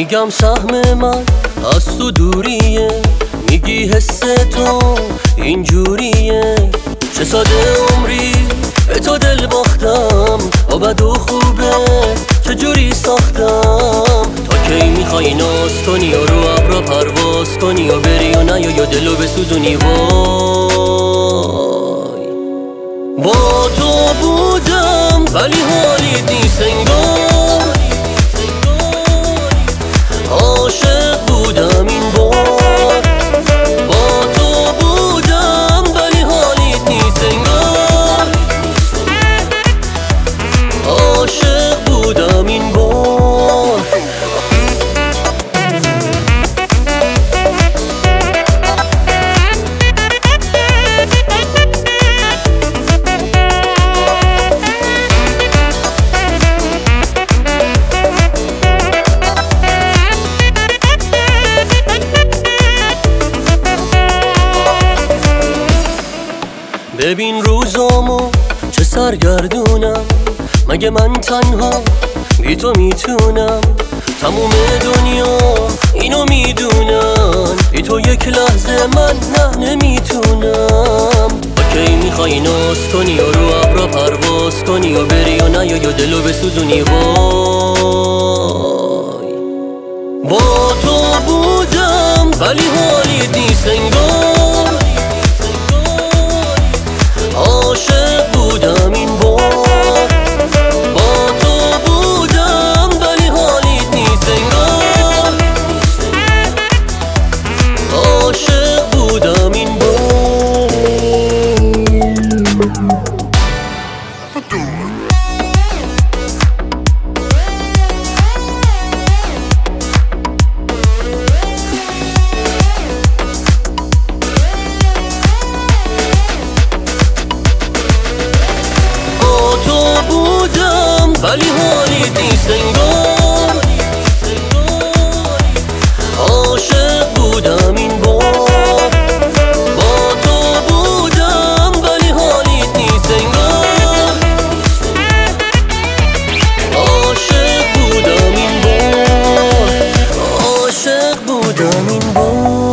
میگم سهم من از تو دوریه، میگی حس تو اینجوریه. چه ساده عمری به تو دل باختم، با بد و خوبه چجوری ساختم. تا کی میخوای ناز کنی و رو ابرا پرواز کنی و بری و نیای یا دلو بسوزونی؟ وای با تو بودم ولی حالیت نیست انگار. عاشق بودم این بار، با تو بودم ولی حالیت نیست انگار. عاشق بودم این بار. ببین روزامو چه سرگردونم، مگه من تنها بی تو میتونم؟ تموم دنیا اینو میدونن، بی تو یک لحظه من نه نمیتونم. با کی میخوای ناز کنی و رو ابرا پرواز کنی و بری و نیای یا دلو بسوزونی؟ وای با تو بودم ولی حالیت نیست انگار. عاشق بودم این بار، با تو بودم ولی حالیت نیست انگار. عاشق بودم این بار. ولی حالیت نیست انگار. عاشق بودم این بار، با تو بودم ولی حالیت نیست انگار. عاشق بودم این بار، عاشق بودم این بار.